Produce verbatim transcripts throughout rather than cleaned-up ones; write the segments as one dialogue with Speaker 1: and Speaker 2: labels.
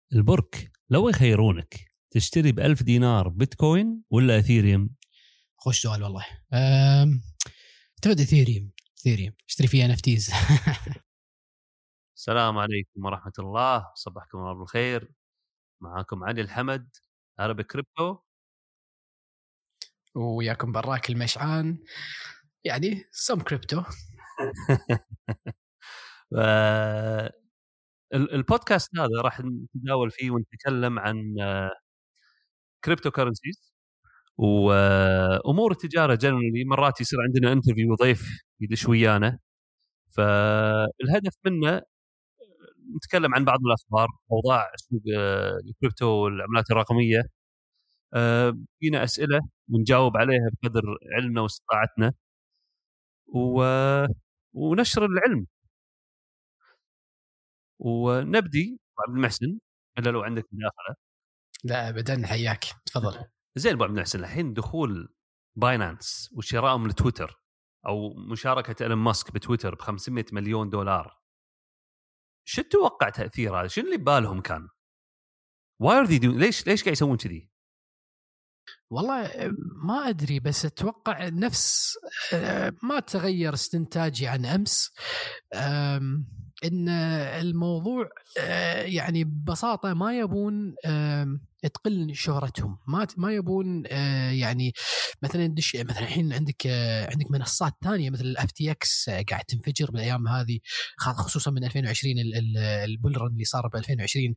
Speaker 1: البرك لو يخيرونك تشتري بألف دينار بيتكوين ولا أثيريوم؟
Speaker 2: خوش سؤال والله. أم... تبدأ أثيريوم أثيريوم اشتري فيها نفتيز.
Speaker 1: السلام عليكم ورحمة الله، صباحكم الله بالخير. معاكم علي الحمد عربي كريبتو،
Speaker 2: وياكم براك المشعان يعني سم كريبتو.
Speaker 1: البودكاست هذا راح نتداول فيه ونتكلم عن كريبتو كارنسيز وأمور التجارة جنرالي. مرات يصير عندنا انترفيو ضيف يدش ويانا، فالهدف منه نتكلم عن بعض الأخبار، أوضاع سوق الكريبتو والعملات الرقمية. فينا أسئلة ونجاوب عليها بقدر علمنا واستطاعتنا و... ونشر العلم. ونبدي عبد المحسن، إلا لو عندك مداخلة.
Speaker 2: لا أبدا، حياك تفضل.
Speaker 1: زين أبو عبد المحسن، الحين دخول باينانس وشرائهم لتويتر أو مشاركة إيلون ماسك بتويتر بخمسمائة مليون دولار، شو تتوقع تأثير هذا؟ شو اللي بالهم كان؟ Why are they doing؟ ليش ليش قاعد يسوون كذي؟
Speaker 2: والله ما أدري، بس أتوقع نفس ما تغير استنتاجي عن أمس، إن الموضوع يعني ببساطة ما يبون تقل شهرتهم، ما ما يبون يعني مثلا دش مثلا الحين عندك عندك منصات ثانية مثل الاف تي اكس قاعد تنفجر بالايام هذه، خصوصا من ألفين وعشرين البولرن اللي صار ب ألفين وعشرين،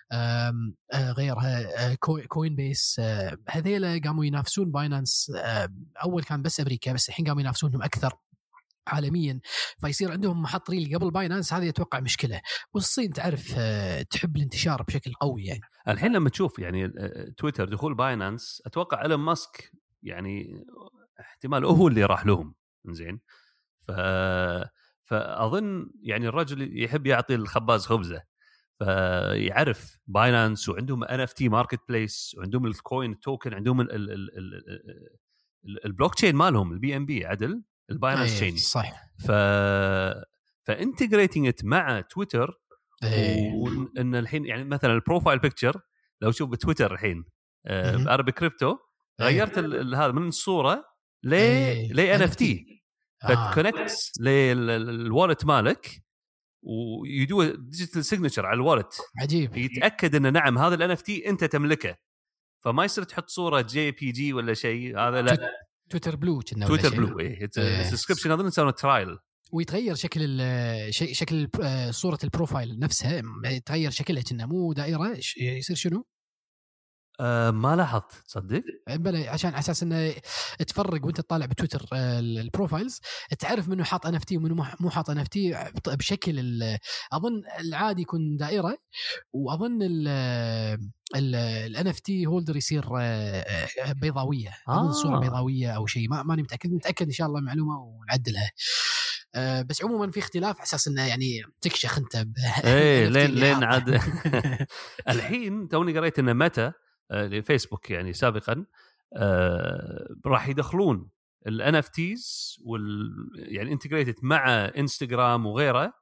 Speaker 2: غيرها كوين بيس، هذيلا قاموا ينافسون باينانس. اول كان بس امريكا، بس الحين قاموا ينافسونهم اكثر عالميا، فيصير عندهم محط ريل قبل باينانس. هذه اتوقع مشكله، والصين تعرف تحب الانتشار بشكل قوي. يعني
Speaker 1: الحين لما تشوف يعني تويتر دخول باينانس، اتوقع إيلون ماسك يعني احتمال هو اللي راح لهم. زين، ف فاظن يعني الرجل يحب يعطي الخباز خبزه، فيعرف باينانس وعندهم ان اف تي ماركت بليس وعندهم الكوين توكن، عندهم ال ال ال ال البلوك تشين مالهم البي ام بي، عدل الباينانس تشين،
Speaker 2: صح.
Speaker 1: ف فانتجريتنج ات مع تويتر، وان الحين يعني مثلا البروفايل بيكتشر لو شوف بتويتر الحين بعربي كريبتو غيرت هذا من الصوره ل ل ان اف تي، فتكونكت للوالت مالك ويدو ديجيتال سيجنتشر على الوالت.
Speaker 2: عجيب،
Speaker 1: يتاكد ان نعم هذا الان اف تي انت تملكه، فما يصير تحط صوره جي بي جي ولا شيء. هذا لا،
Speaker 2: تويتر بلو كنا
Speaker 1: تويتر بلو ايه سبسكريبشن اظن نسوي ترايل، ويتغير
Speaker 2: شكل شكل صوره البروفايل نفسها، يتغير شكلها كأنه مو دائره، يصير شنو؟
Speaker 1: أه ما لاحظت تصدق،
Speaker 2: بلا عشان اساس انه تفرق وانت تطالع بتويتر البروفايلز تعرف منه حاط ان اف تي ومنه مو حاط ان اف تي بشكل اظن العادي يكون دائره، واظن الان اف تي هولدر يصير بيضاويه، اظن صوره بيضاويه او شيء، ما ماني متاكد متاكد ان شاء الله معلومه ونعدلها. أه بس عموما في اختلاف اساس انه يعني تكشخ انت
Speaker 1: ايه لين لين عاد. الحين توني قريت ان متى لفيسبوك يعني سابقا آه راح يدخلون ال إن إف تيز وال يعني انتجريتد مع انستغرام وغيره،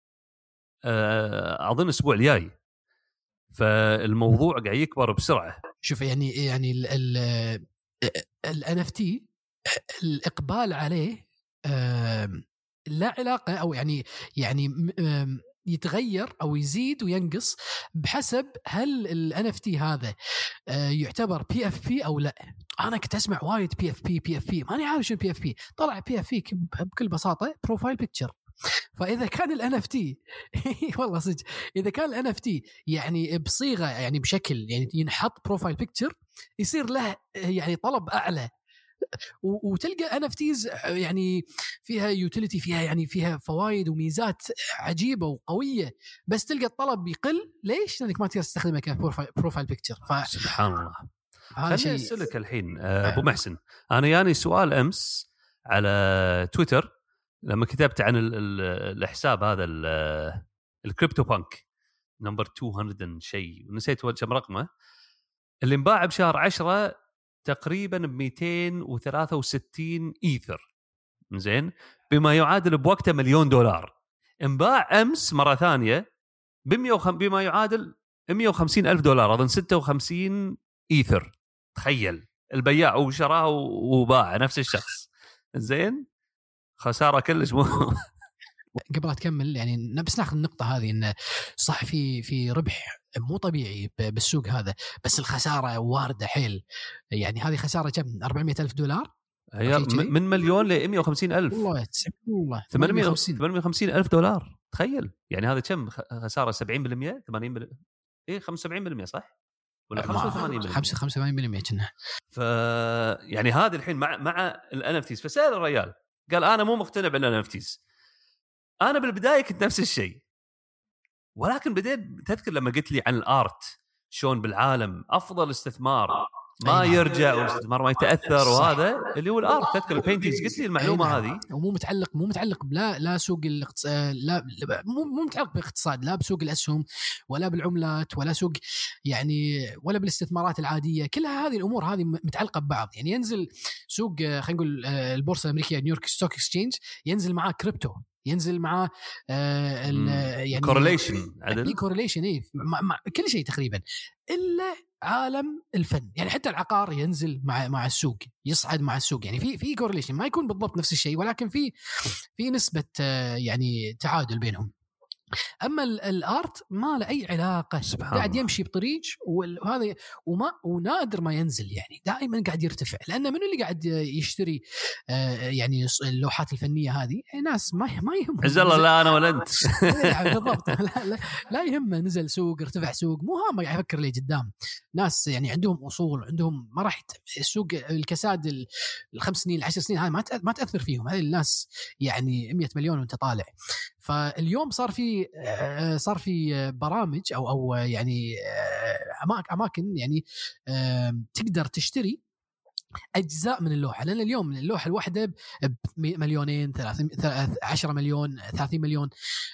Speaker 1: آه اظن الاسبوع الجاي، فالموضوع قاعد يكبر بسرعه.
Speaker 2: شوف يعني يعني ال ال ال إن إف تي الاقبال عليه آه لا علاقه، او يعني يعني يتغير او يزيد وينقص بحسب هل ال إن إف تي هذا يعتبر بي اف بي او لا. انا كنت اسمع وايد بي اف بي بي اف بي ماني عارف شنو بي اف بي. طلع بي اف بي بكل بساطه بروفايل بيكتشر. فاذا كان ال إن إف تي والله صدق، اذا كان ال إن إف تي يعني بصيغه يعني بشكل يعني ينحط بروفايل بيكتشر، يصير له يعني طلب اعلى، وتلقى إن إف تيز يعني فيها يوتيليتي، فيها يعني فيها فوائد وميزات عجيبة وقوية، بس تلقى الطلب يقل. ليش؟ لأنك ما تقدر تستخدمها كبروفايل بيكتشر. ف...
Speaker 1: سبحان الله. خليني أسألك الحين أبو محسن، أنا يعني سؤال أمس على تويتر لما كتبت عن ال ال الحساب هذا الكريبتو بانك نمبر مئتين شيء ونسيت كم رقمه، اللي انباع بشهر عشرة تقريبا ب مئتين وثلاثة وستين إيثر، زين، بما يعادل بوقته مليون دولار. انباع أمس مرة ثانية بما يعادل مية وخمسين ألف دولار أظن ستة وخمسين إيثر. تخيل البياع وشراه وباع نفس الشخص. زين خسارة كلش مو
Speaker 2: قبل أتكمل يعني بس ناخذ النقطة هذه إنه صح في في ربح مو طبيعي بالسوق هذا، بس الخسارة واردة حيل. يعني هذه خسارة كم؟ أربعمية ألف دولار
Speaker 1: هي من مليون ل مية وخمسين ألف.
Speaker 2: والله والله
Speaker 1: ثمانمية وخمسين ألف دولار. تخيل يعني هذا كم خسارة؟ سبعين بالمية ثمانين بالمية إيه خمسة وسبعين بالمية صح ولا خمسة وثمانين بالمية؟
Speaker 2: خمسة وثمانين بالمية كنا.
Speaker 1: ف يعني هذا الحين مع مع ال إن إف تيز. فسأل الرجال قال أنا مو مقتنع بال إن إف تيز. أنا بالبداية كنت نفس الشيء، ولكن بديت تذكر لما قلت لي عن الآرت شلون بالعالم أفضل استثمار ما يرجع والاستثمار ما يتأثر، وهذا اللي هو الآرت. تذكر البينتينجز قلت لي المعلومة هذه.
Speaker 2: ومو متعلق مو متعلق لا لا سوق الاقتصاد، لا مو مو متعلق بالاقتصاد، لا بسوق الأسهم ولا بالعملات ولا سوق يعني ولا بالاستثمارات العادية. كلها هذه الأمور هذه متعلقة ببعض. يعني ينزل سوق خلينا نقول البورصة الأمريكية نيويورك ستوك اكسشينج، ينزل معاه كريبتو، ينزل معاه آه يعني
Speaker 1: كورليشن
Speaker 2: عدل كورليشن ايه مع, مع كل شيء تقريبا الا عالم الفن. يعني حتى العقار ينزل مع مع السوق، يصعد مع السوق. يعني في في كورليشن، ما يكون بالضبط نفس الشيء ولكن في في نسبة آه يعني تعادل بينهم. اما الارت ما له اي علاقه، قاعد يمشي بطريق وهذا وما ونادر ما ينزل، يعني دائما قاعد يرتفع. لانه من اللي قاعد يشتري آه يعني اللوحات الفنيه هذه ناس ما ما يهم
Speaker 1: عز الله لا انا ولا انت
Speaker 2: بالضبط. لا, لا, لا يهمه نزل سوق ارتفع سوق، مو هم قاعد يفكر لي قدام. ناس يعني عندهم اصول، عندهم ما راح السوق الكساد الخمس سنين العشر سنين هاي ما ما تاثر فيهم. هذه الناس يعني مية مليون وانت طالع. فاليوم صار في صار في برامج او او يعني اماكن يعني تقدر تشتري اجزاء من اللوحه. لان اليوم اللوحه الواحده بمليونين ثلاثين عشرة مليون ثلاثين مليون.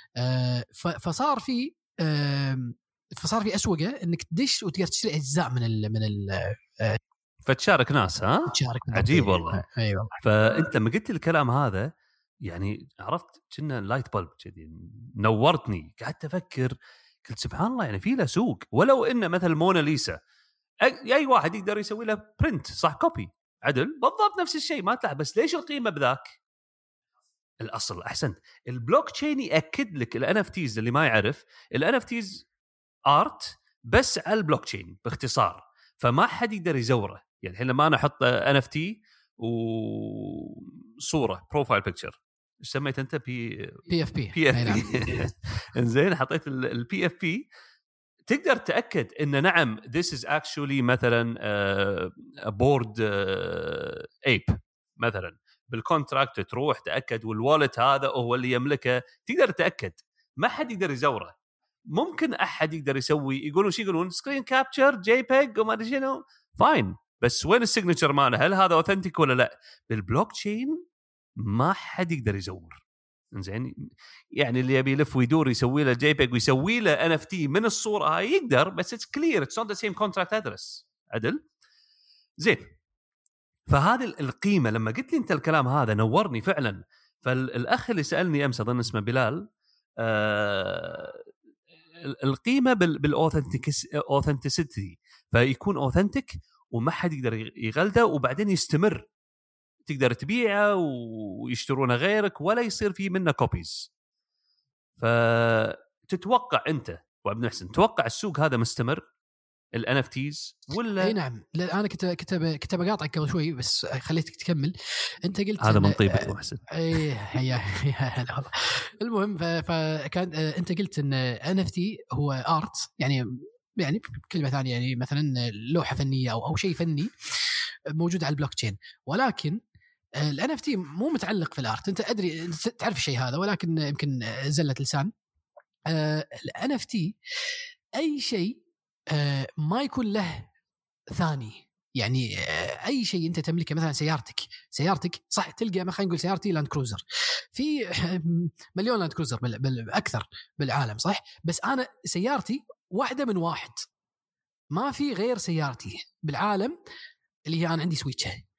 Speaker 2: فصار في فصار في اسوقه انك تدش وتقدر تشتري اجزاء من ال من ال
Speaker 1: فتشارك ناس. ها
Speaker 2: تشارك
Speaker 1: عجيب والله.
Speaker 2: ايوه.
Speaker 1: فانت لما قلت الكلام هذا يعني عرفت كنا لايت بلب كذي نورتني. قعدت افكر قلت سبحان الله، يعني في له سوق. ولو انه مثل موناليزا اي واحد يقدر يسوي له برنت صح، كوبي عدل بالضبط نفس الشيء ما تلعب. بس ليش القيمه بذاك؟ الاصل احسنت. البلوك تشين ياكد لك ال إن إف تيز. اللي ما يعرف ال إن إف تيز ارت بس على البلوك تشين باختصار، فما حد يقدر يزوره. يعني الحين لما انا احط إن إف تي وصوره بروفايل بيكتشر، ايش سميت انت؟ بي
Speaker 2: بي اف بي
Speaker 1: بي اف بي انزين حطيت البي اف بي، تقدر تاكد ان نعم this is actually مثلا بورد ايب مثلا بالكونتراكت. تروح تاكد والوالت هذا هو اللي يملكه، تقدر تاكد. ما حد يقدر يزوره. ممكن احد يقدر يسوي يقولون شو يقولون سكرين كابتشر جي بيج وما ادري شنو، فاين. بس وين السيجنتشر ماله؟ هل هذا اوثنتيك ولا لا؟ بالبلوك تشين ما حد يقدر يزور. زين يعني اللي يبي يلف ويدور يسوي له جي بيج ويسوي له إن إف تي من الصوره هاي يقدر، بس اتس كلير اتس نوت ذا سيم كونتراكت ادرس عدل. زين فهذه القيمه. لما قلت لي انت الكلام هذا نورني فعلا. فالاخ اللي سالني امس اظن اسمه بلال، آه القيمه بالاوثنتيسيتي، فيكون اوثنتيك وما حد يقدر يغلده، وبعدين يستمر تقدر تبيعه ويشترونه غيرك ولا يصير فيه منه كوبيز. فتتوقع انت وعبد الحسن تتوقع السوق هذا مستمر ال إن إف تيز ولا؟
Speaker 2: اي نعم. انا كنت كنت كنت بقاطعك قبل شوي بس خليتك تكمل. انت قلت
Speaker 1: هذا من طيبة ابو حسن.
Speaker 2: اي هيا والله. المهم فكان انت قلت ان إن إف تي هو ارت، يعني يعني بكلمه ثانيه يعني مثلا لوحه فنيه او او شيء فني موجود على البلوك تشين. ولكن ال إن إف تي مو متعلق في الارت. انت ادري تعرف الشيء هذا ولكن يمكن زلة لسان. ال إن إف تي اي شيء ما يكون له ثاني. يعني اي شيء انت تملكه، مثلا سيارتك سيارتك صح تلقى ما خلينا نقول سيارتي لاند كروزر، في مليون لاند كروزر بالاكثر بالعالم صح، بس انا سيارتي واحده من واحد، ما في غير سيارتي بالعالم اللي هي انا عندي سويتشه.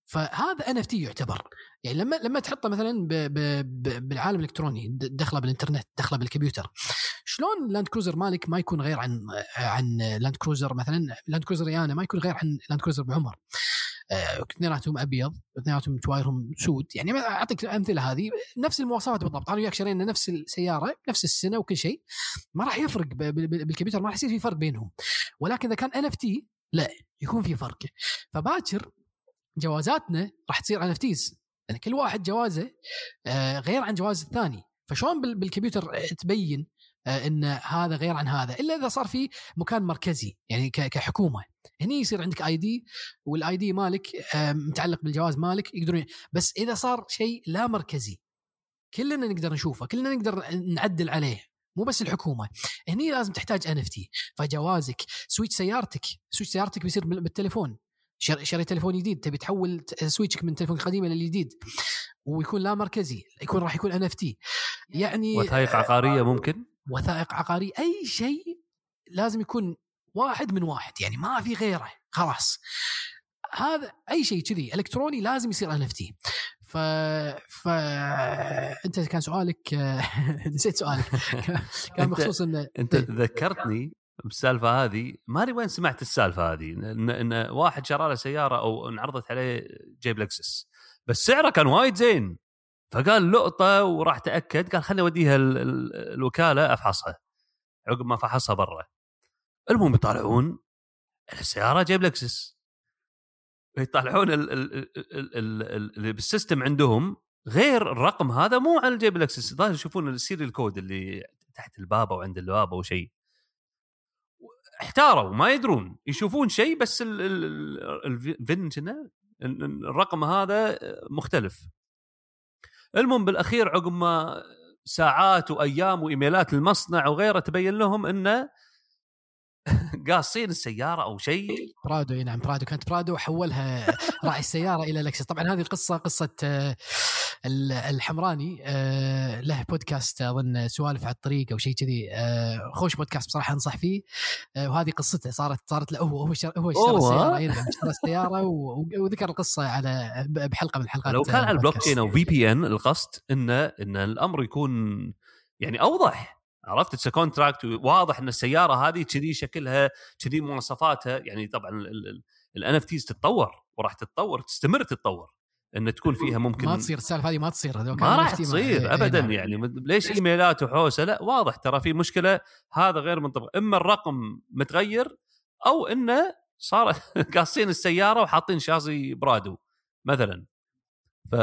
Speaker 2: فهذا إن إف تي يعتبر. يعني لما لما تحطه مثلا ب ب ب بالعالم الالكتروني، دخله بالانترنت، دخله بالكمبيوتر، شلون لاند كروزر مالك ما يكون غير عن عن لاند كروزر مثلا لاند كروزر يانا ما يكون غير عن لاند كروزر بعمر، اثنيناتهم ابيض، اثنيناتهم توايرهم سود. يعني اعطيك امثله، هذه نفس المواصفات بالضبط، انا وياك شرينا نفس السياره نفس السنه وكل شيء، ما راح يفرق بالكمبيوتر، ما راح يصير في فرق بينهم. ولكن اذا كان إن إف تي لا، يكون في فرق. فباكر جوازاتنا راح تصير إن إف تيز، يعني كل واحد جوازه غير عن جواز الثاني. فشلون بالكمبيوتر تبين ان هذا غير عن هذا الا اذا صار في مكان مركزي، يعني كحكومه هني يصير عندك اي دي، والاي دي مالك متعلق بالجواز مالك يقدرون. بس اذا صار شيء لا مركزي كلنا نقدر نشوفه، كلنا نقدر نعدل عليه، مو بس الحكومه، هني لازم تحتاج إن إف تي. فجوازك، سويتش سيارتك، سويتش سيارتك بيصير بالتليفون، شري تليفون جديد تبي تحول سويتشك من تليفون قديم للجديد ويكون لا مركزي، يكون راح يكون إن إف تي. يعني
Speaker 1: وثائق عقاريه ممكن،
Speaker 2: وثائق عقاري، اي شيء لازم يكون واحد من واحد، يعني ما في غيره خلاص. هذا اي شيء كذي الكتروني لازم يصير إن إف تي. ف ف انت كان سؤالك نسيت سؤالك كان بخصوص ان
Speaker 1: انت ذكرتني بالسالفه هذه، ما ادري وين سمعت السالفه هذه، ان, إن واحد شرى له سياره او انعرضت عليه جيب لكسس بس سعره كان وايد زين، فقال لقطه وراح تاكد، قال خليني اوديها الوكاله افحصها. عقب ما فحصها برا، المهم يطالعون السياره جيب لكسس، يطالعون اللي بالسيستم عندهم غير الرقم هذا، مو على الجيب لكسس، ظاهر يشوفون السيريال كود اللي تحت الباب او عند الباب او شيء. احتاروا ما يدرون، يشوفون شيء بس الفينجنا الرقم هذا مختلف. المهم بالاخير عقب ما ساعات وايام وايميلات المصنع وغيره تبين لهم انه قاصين السياره او شيء.
Speaker 2: برادو، نعم برادو، كانت برادو وحولها راعي السياره الى لكسس. طبعا هذه القصه قصه الحمراني، له بودكاست اظن سوالف على الطريق او شيء كذي، خوش بودكاست بصراحه انصح فيه. وهذه قصته صارت صارت له هو هو اشترى السياره، اشترى السياره وذكر القصه على بحلقه من الحلقات.
Speaker 1: لو كان على البلوك تشين او في بي ان القصد ان ان الامر يكون يعني اوضح، عرفت اتس كونتراكت واضح ان السياره هذه كذي شكلها كذي مواصفاتها. يعني طبعا الان اف تيز تتطور وراح تتطور تستمر تتطور، ان تكون فيها ممكن
Speaker 2: ما تصير السالفه هذه، ما تصير
Speaker 1: ما راح تصير ابدا.
Speaker 2: نعم.
Speaker 1: يعني ليش ايميلات وحوسه؟ لا واضح ترى في مشكله، هذا غير منطبق، اما الرقم متغير او انه صار قاصين السياره وحاطين شاصي برادو مثلا. ف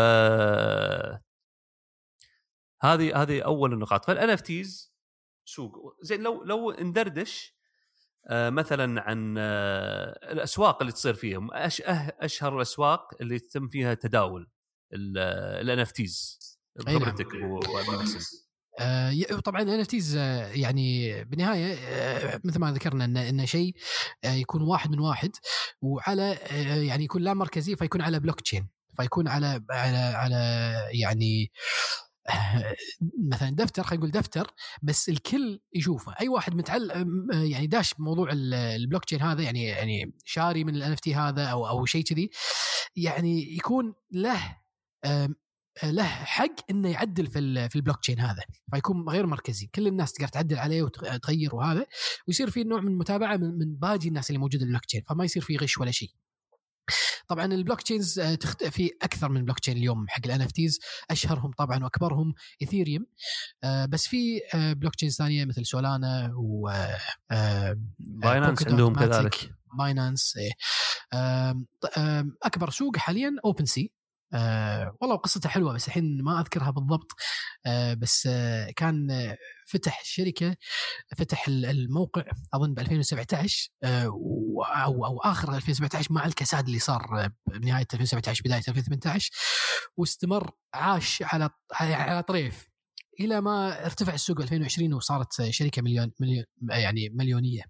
Speaker 1: هذه هذه اول النقاط. فالان اف تيز سوق زين. لو لو ندردش آه مثلا عن آه الاسواق اللي تصير فيهم، أش أه اشهر الاسواق اللي تتم فيها تداول الان اف تيز بخبرتك وابو محسن.
Speaker 2: آه طبعا الان اف تيز يعني بالنهايه آه مثل ما ذكرنا ان ان شيء آه يكون واحد من واحد، وعلى آه يعني يكون لا مركزي، فيكون على بلوك تشين، فيكون على على على يعني مثلا دفتر، خلينا نقول دفتر بس الكل يشوفه، اي واحد متعلق يعني داش بموضوع البلوك تشين هذا، يعني يعني شاري من الان اف تي هذا او او شيء كذي، يعني يكون له له حق انه يعدل في في البلوك تشين هذا، فيكون غير مركزي، كل الناس تقدر تعدل عليه وتغير وهذا، ويصير فيه نوع من المتابعه من باقي الناس اللي موجوده بالبلوك تشين، فما يصير فيه غش ولا شيء. طبعا البلوك تشينز تخت... في اكثر من بلوك تشين اليوم حق الان اف تيز، اشهرهم طبعا واكبرهم ايثيريوم، آه بس في آه بلوك تشينز ثانيه مثل سولانا و آه
Speaker 1: باينانس عندهم كذلك.
Speaker 2: باينانس إيه. آه آه اكبر سوق حاليا اوبن سي. آه والله قصته حلوه بس الحين ما اذكرها بالضبط، آه بس آه كان آه فتح شركه، فتح الموقع اظن ب ألفين وسبعة عشر آه او او اخر ألفين وسبعة عشر مع الكساد اللي صار بنهايه ألفين وسبعة عشر بدايه ألفين وثمانية عشر، واستمر عاش على على طريف الى ما ارتفع السوق ألفين وعشرين وصارت شركه مليون, مليون يعني مليونيه.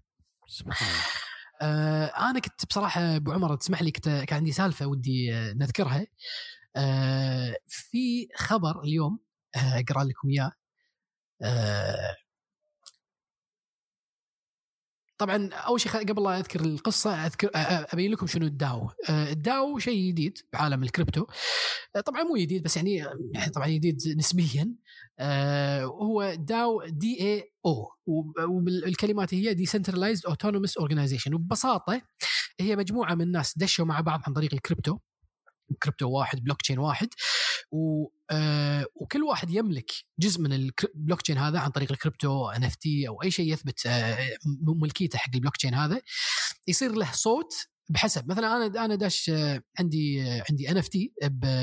Speaker 2: آه انا كنت بصراحه ابو عمر تسمح لي، كنت كان عندي سالفه ودي نذكرها. آه في خبر اليوم اقرا لكم اياه. آه طبعا اول شيء قبل لا اذكر القصه اذكر ابين لكم شنو الداو. الداو شيء جديد بعالم الكريبتو، طبعا مو جديد بس يعني طبعا جديد نسبيا. هو داو دي اي او، والكلمات هي Decentralized Autonomous Organization. وببساطه هي مجموعه من الناس دشوا مع بعض عن طريق الكريبتو، كريبتو واحد، بلوك تشين واحد، و آه وكل واحد يملك جزء من البلوك تشين هذا عن طريق الكريبتو ان اف تي او اي شيء يثبت آه ملكيته حق البلوك تشين هذا. يصير له صوت بحسب، مثلا انا انا داش آه عندي آه عندي ان اف تي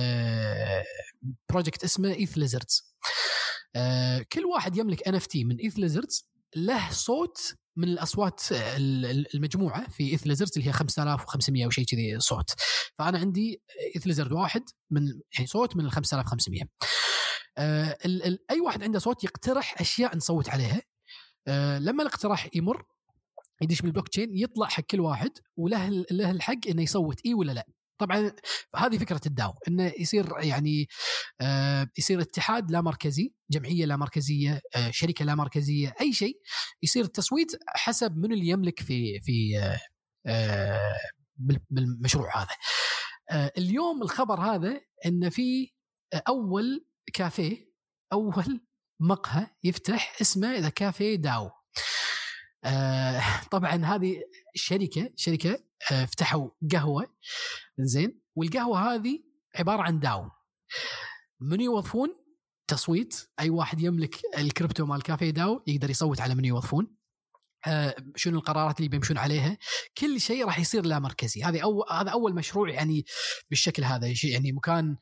Speaker 2: بروجكت اسمه ايث ليزردز. آه كل واحد يملك ان اف تي من ايث ليزردز له صوت من الأصوات المجموعة في إيث ليزردز اللي هي خمسة آلاف وخمسمية أو شيء كذي صوت. فأنا عندي إيث ليزرد واحد من يعني صوت من الخمسة آلاف وخمسمية. أه ال ال أي واحد عنده صوت يقترح أشياء نصوت عليها. أه لما الاقتراح يمر يدش بالبلوك تشين، يطلع حق كل واحد وله له الحق إنه يصوت إيه ولا لا. طبعا هذه فكرة الداو، إنه يصير يعني آه يصير اتحاد لا مركزي، جمعية لا مركزية، آه شركة لا مركزية، أي شيء يصير التصويت حسب من اللي يملك في في آه آه بالمشروع هذا. آه اليوم الخبر هذا إن في أول كافيه، أول مقهى يفتح اسمه ذا كافيه داو. آه طبعا هذه شركة شركة آه فتحوا قهوة، زين، والقهوة هذه عبارة عن داو. من يوظفون تصويت، أي واحد يملك الكريبتو مال كافيه داو يقدر يصوت على من يوظفون، آه شنو القرارات اللي بيمشون عليها، كل شيء راح يصير لا مركزي. هذه أول هذا أول مشروع يعني بالشكل هذا، يعني مكان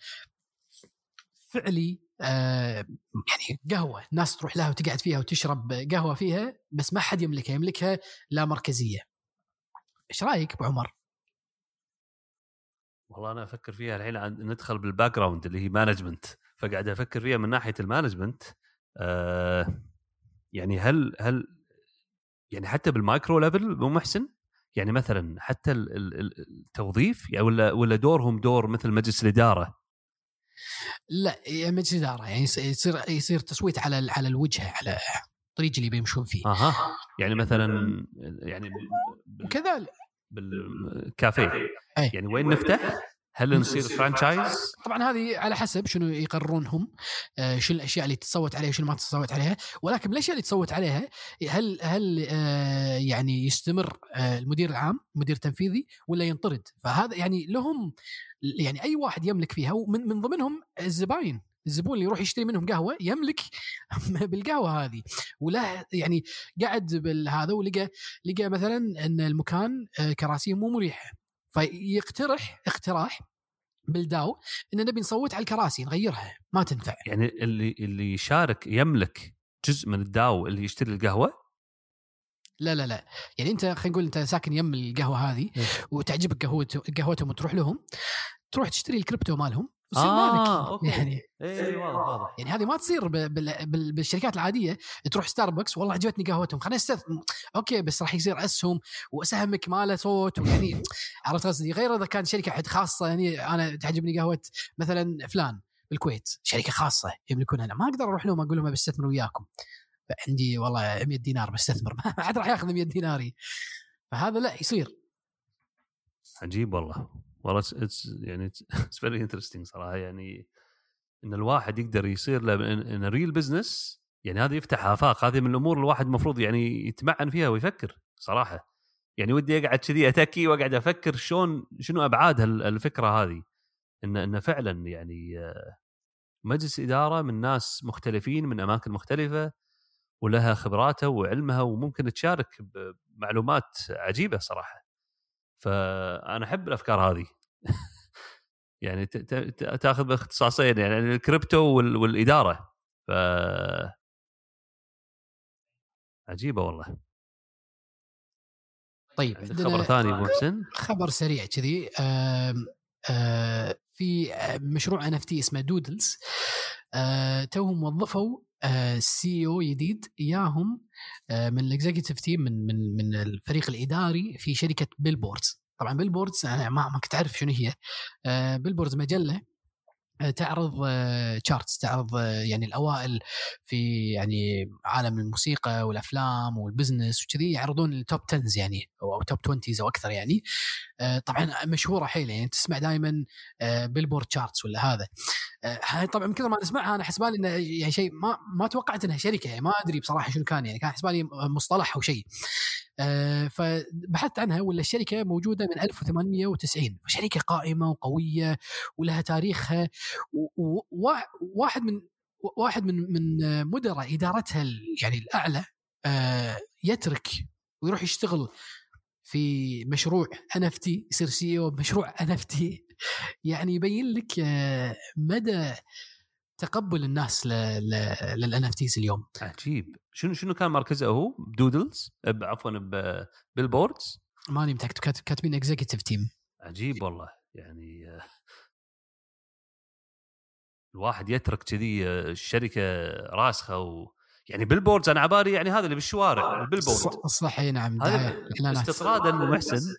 Speaker 2: فعلي، آه يعني قهوة ناس تروح لها وتقعد فيها وتشرب قهوة فيها، بس ما حد يملكها، يملكها لا مركزية. إيش رأيك أبو عمر؟
Speaker 1: والله أنا أفكر فيها الحين عن ندخل بالباك جراوند اللي هي مانجمنت، فقاعد أفكر فيها من ناحية المانجمنت. آه يعني هل هل يعني حتى بالمايكرو ليفل مو محسن؟ يعني مثلا حتى التوظيف يعني ولا ولا دورهم دور مثل مجلس الإدارة؟
Speaker 2: لا مجلس إدارة، يعني يصير يصير تصويت على على الوجهة، على الطريق اللي بيمشون فيه.
Speaker 1: اها يعني مثلا يعني
Speaker 2: وكذلك
Speaker 1: بالكافيه يعني وين نفتح؟ هل نصير فرانشايز؟
Speaker 2: طبعا هذه على حسب شنو يقررون هم، آه شو الاشياء اللي تصوت عليها وشو ما تصوت عليها. ولكن الاشياء اللي تصوت عليها هل هل آه يعني يستمر آه المدير العام، المدير التنفيذي، ولا ينطرد. فهذا يعني لهم، يعني اي واحد يملك فيها، ومن من ضمنهم الزباين، الزبون اللي يروح يشتري منهم قهوة يملك بالقهوة هذه. وله يعني قاعد بالهذا ولقى لقى مثلا ان المكان كراسي مو مريحة، فيقترح اقتراح بالداو ان نبي نصوت على الكراسي نغيرها، ما تنفع.
Speaker 1: يعني اللي اللي يشارك يملك جزء من الداو اللي يشتري القهوة؟
Speaker 2: لا لا لا يعني انت خلينا نقول انت ساكن يم القهوة هذه وتعجبك قهوتهم قهوتهم وتروح لهم، تروح تشتري الكريبتو مالهم وتصير
Speaker 1: آه،
Speaker 2: مالك. يعني
Speaker 1: اي واضح واضح.
Speaker 2: يعني هذه ما تصير بالشركات العاديه. تروح ستاربكس والله عجبتني قهوتهم خلينا نستثمر، اوكي، بس راح يصير اسهم واسهمك ما له صوت. يعني عرفت قصدي؟ غير اذا كان شركه حد خاصه، يعني انا تعجبني قهوه مثلا فلان بالكويت، شركه خاصه يملكونها، انا ما اقدر اروح لهم اقول لهم بستثمر وياكم، عندي والله مية دينار بستثمر، ما عاد راح ياخذ مية ديناري. فهذا لا يصير.
Speaker 1: عجيب والله والله it's, يعني it's very interesting صراحة. يعني إن الواحد يقدر يصير له إن ريل بزنس، يعني هذا يفتح آفاق. هذه من الأمور الواحد مفروض يعني يتمعن فيها ويفكر صراحة. يعني ودي أقعد كذي أتكي وأقعد أفكر شلون شنو أبعاد الفكرة هذه، إن إن فعلا يعني مجلس إدارة من ناس مختلفين من أماكن مختلفة ولها خبراتها وعلمها وممكن تشارك بمعلومات عجيبة صراحة. فأنا أحب الأفكار هذه. يعني تاخذ باختصاصين، يعني الكريبتو والإدارة. ف عجيبة والله.
Speaker 2: طيب
Speaker 1: خبر ثاني محسن،
Speaker 2: خبر سريع كذي. في مشروع ان اف تي اسمه دودلز، توهم وظفوا سي او جديد اياهم من الاكزيكتيف تيم، من من من الفريق الاداري في شركه بيلبوردز. طبعا بيلبوردز انا ما ما كنت اعرف شنو هي. بيلبوردز مجله تعرض تشارتس، تعرض يعني الأوائل في يعني عالم الموسيقى والأفلام والبزنس وكذي، يعرضون التوب تنز يعني أو توب توينتيز أو أكثر يعني. طبعا مشهورة حيلة يعني، تسمع دائما بيلبورد تشارتس ولا هذا. هاي طبعا من كثر ما نسمعها أنا حسبالي إنه يعني شيء ما ما توقعت إنها شركة يعني، ما أدري بصراحة شنو كان يعني، كان حسبالي مصطلح أو شيء. أه فبحثت عنها، ولا الشركة موجودة من ألف وثمانمئة وتسعين، شركة قائمة وقوية ولها تاريخها، وواحد من واحد من من مدراء إدارتها يعني الأعلى أه يترك ويروح يشتغل في مشروع إن إف تي، يصير سي إي أو بمشروع إن إف تي. يعني يبين لك مدى تقبل الناس لل إن إف تيز اليوم.
Speaker 1: عجيب. شنو شنو كان مركزه هو؟ بدودلز، عفوا ببيلبوردز،
Speaker 2: ماني متأكد، كاتبين اكزيكتيف تيم.
Speaker 1: عجيب والله. يعني الواحد يترك كذي الشركة راسخة و... يعني بيلبوردز أنا عباري يعني هذا اللي بالشوارع البيلبورد.
Speaker 2: صح نعم.
Speaker 1: هذا استطرادا محسن.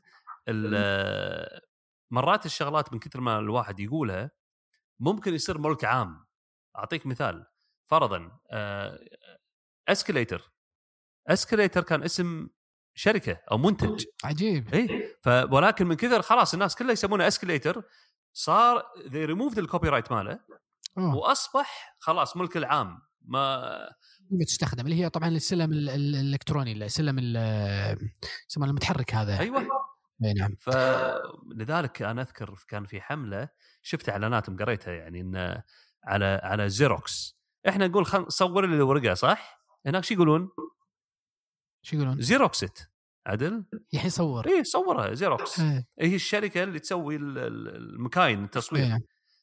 Speaker 1: مرات الشغلات من كثر ما الواحد يقولها ممكن يصير ملك عام. أعطيك مثال، فرضا اسكليتر اسكليتر كان اسم شركة أو منتج.
Speaker 2: عجيب.
Speaker 1: إيه ف... ولكن من كثر خلاص الناس كلها يسمونه اسكليتر، صار they removed الكوبي رايت ماله أوه. وأصبح خلاص ملك العام، ما
Speaker 2: تستخدم اللي هي طبعا السلم الإلكتروني، السلم السلم المتحرك هذا.
Speaker 1: أيوة
Speaker 2: نعم.
Speaker 1: فلذلك أنا أذكر كان في حملة شفت إعلانات قريتها يعني إن على على زيروكس، إحنا نقول خل صور لي الورقة صح، هناك شو يقولون؟
Speaker 2: شو يقولون؟
Speaker 1: زيروكست عدل
Speaker 2: يحي صور.
Speaker 1: إيه صورها زيروكس. إيه. هي الشركة اللي تسوي المكاين التصوير. إيه.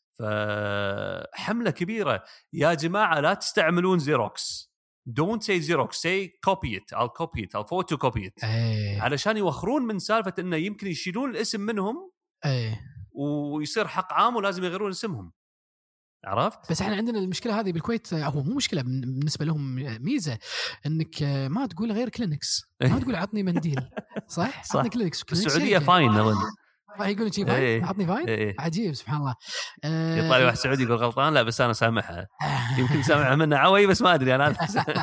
Speaker 1: فحملة كبيرة يا جماعة لا تستعملون زيروكس، don't say Xerox, say copy it, I'll copy it, I'll photocopy it.
Speaker 2: أيه.
Speaker 1: علشان يوخرون من سالفة إنه يمكن يشيلون الاسم منهم
Speaker 2: أيه.
Speaker 1: ويصير حق عام ولازم يغيرون اسمهم. عرفت؟
Speaker 2: بس احنا عندنا المشكلة هذه بالكويت، هو مو مشكلة بالنسبة لهم، ميزة انك ما تقول غير كلينكس، ما تقول عطني منديل. صح؟
Speaker 1: صح.
Speaker 2: عطني كلينكس.
Speaker 1: السعودية فاين أظن.
Speaker 2: يقولون شيء فاين، عطني فاين.
Speaker 1: ايه.
Speaker 2: عجيب سبحان الله.
Speaker 1: أه يطلع لي واحد سعودي يقول غلطان، لا بس انا سامحها. يمكن سامحها منه عوي بس ما ادري انا.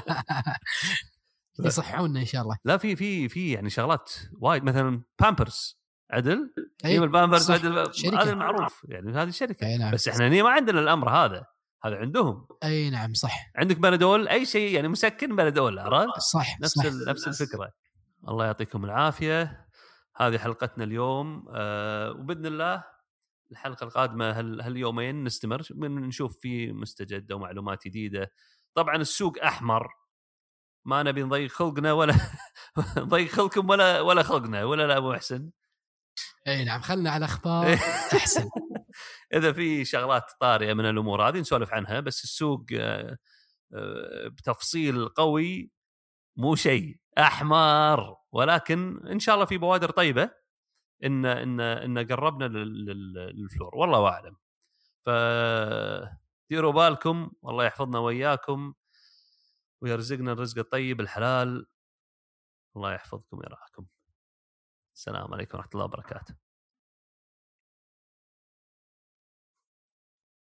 Speaker 2: يصححوننا ان شاء الله.
Speaker 1: لا في في في يعني شغلات وايد، مثلا بامبرز عدل ايوه البامبرز هذا المعروف يعني هذه الشركه.
Speaker 2: نعم.
Speaker 1: بس احنا هنا ما عندنا الامر هذا، هذا عندهم.
Speaker 2: اي نعم صح.
Speaker 1: عندك بنادول اي شيء يعني مسكن بنادول، عرفت؟
Speaker 2: صح
Speaker 1: نفس
Speaker 2: صح.
Speaker 1: نفس الفكره. الله يعطيكم العافيه. هذه حلقتنا اليوم أه وباذن الله الحلقه القادمه هال هاليومين نستمر نشوف في مستجد ومعلومات جديده. طبعا السوق احمر، ما نبي نضيق خلقنا ولا نضيق خلقكم ولا ولا خلقنا ولا لا ابو محسن.
Speaker 2: اي نعم خلنا على اخبار احسن.
Speaker 1: اذا في شغلات طارئه من الامور هذه نسولف عنها، بس السوق بتفصيل قوي مو شيء احمر، ولكن ان شاء الله في بوادر طيبه ان ان ان قربنا للفلور، والله اعلم. فديروا بالكم، والله يحفظنا وياكم ويرزقنا الرزق الطيب الحلال. الله يحفظكم ويرعاكم. السلام عليكم ورحمه الله وبركاته.